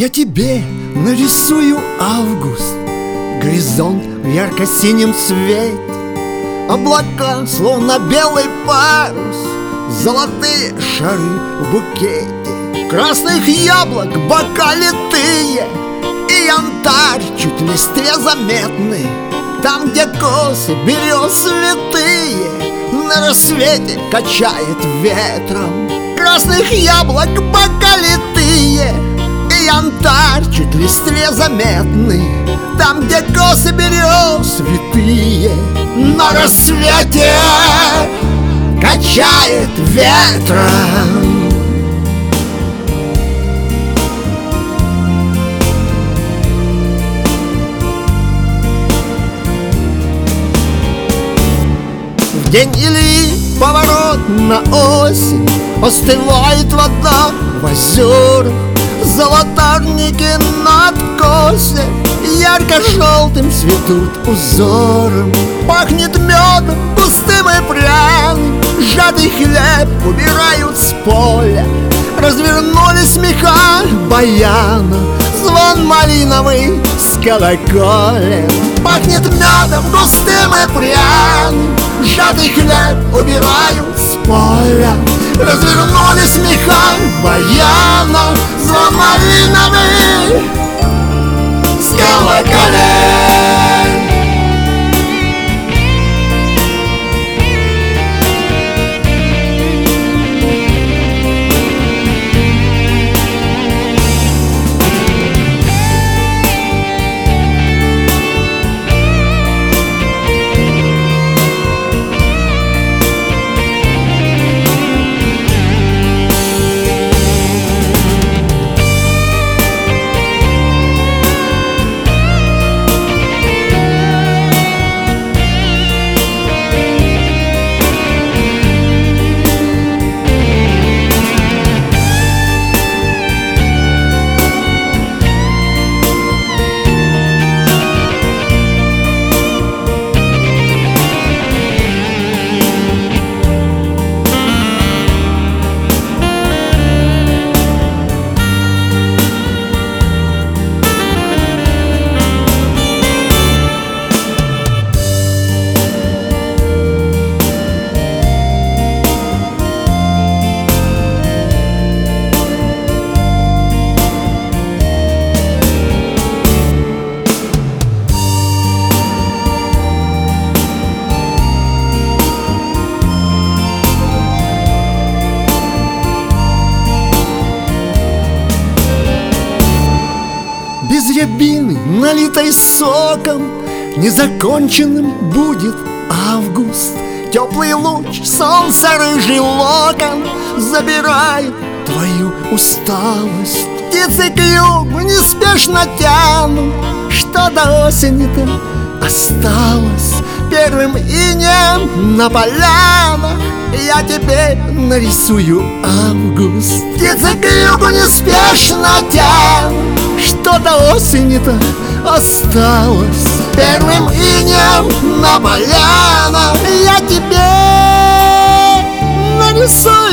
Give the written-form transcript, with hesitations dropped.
Я тебе нарисую август, горизонт в ярко-синем цвете, облака, словно белый парус, золотые шары в букете, красных яблок бока литые и янтарь чуть в листве заметный. Там, где косы берез святые, на рассвете качает ветром. Красных яблок бока литые и янтарь чуть в листве заметный. Там, где косы берез святые, на рассвете качает ветром. В день Ильи поворот на осень, остывает вода в озерах, золотарники на откосе ярко-желтым цветут узором. Пахнет медом густым и пряным, сжатый хлеб убирают с поля. Развернулись меха баяна, звон малиновый с колоколем. Пахнет медом густым и пряным, сжатый хлеб убирают с поля. Развернулись меха баяна, звон малиновый с колоколем. Без рябины, налитой соком, незаконченным будет август. Теплый луч солнца, рыжий локон забирает твою усталость. Птицы к югу неспешно тянут, что до осени-то осталось. Первым инеем на полянах я тебе нарисую август. Птицы к югу неспешно тянут, что до осени-то осталось. Первым инеем на полянах я тебе нарисую